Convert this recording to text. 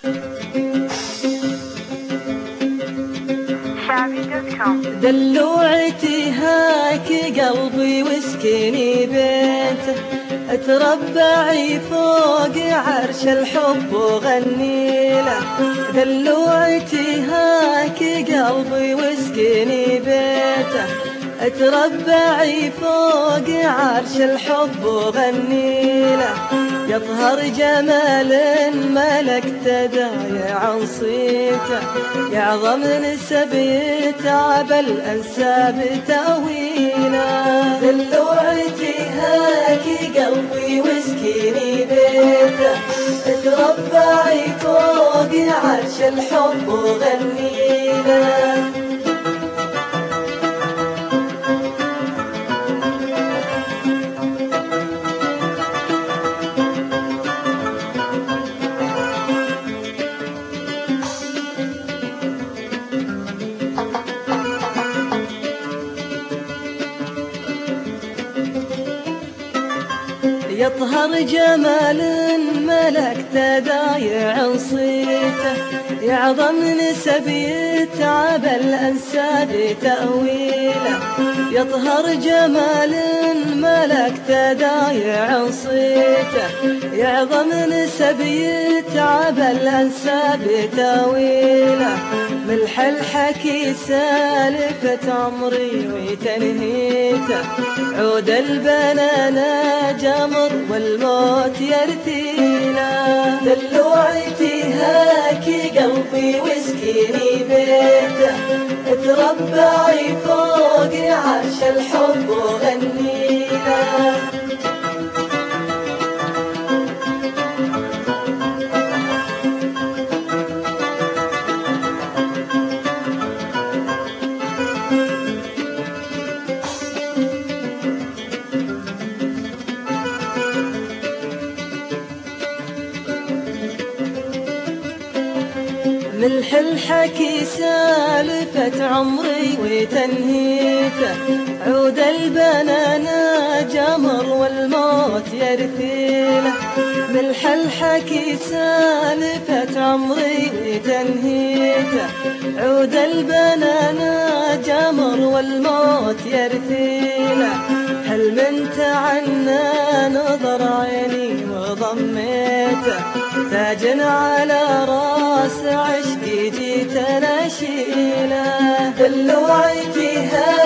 دلوعتي هاك قلبي واسكني بيته، اتربعي فوق عرش الحب وغنيله. دلوعتي هاك قلبي واسكني بيته، اتربعي فوق عرش الحب وغنيله. يظهر جمال ملكته دايع عن صيته، يعظم نسب يتعب الأنساب تأويله. دلوعتي هاكي قلبي واسكني بيته، اتربعي فوق عرش الحب وغنيله. يظهر جمال ملكته دايع صيته، يعظم نسب يتعب الأنساب تأويله. يظهر جمال ملكته دايع صيته، يعظم نسب يتعب الأنساب تأويله. ملح الحكي سالفة عمري وتنهيته، عود البنانا جمر والموت يرثيله. دلوعتي هاكي قلبي واسكني بيته، اتربعي فوق عرش الحب وغنيله. ملح الحكي سالفة عمري وتنهيته، عود البنانا جمر والموت يرثيله. ملح الحكي سالفة عمري وتنهيته، عود البنانا جمر والموت يرثيله. هل من تعنى نظر عيني وضميته، تاج على راس عشقي جيت نشيله. دلوعتي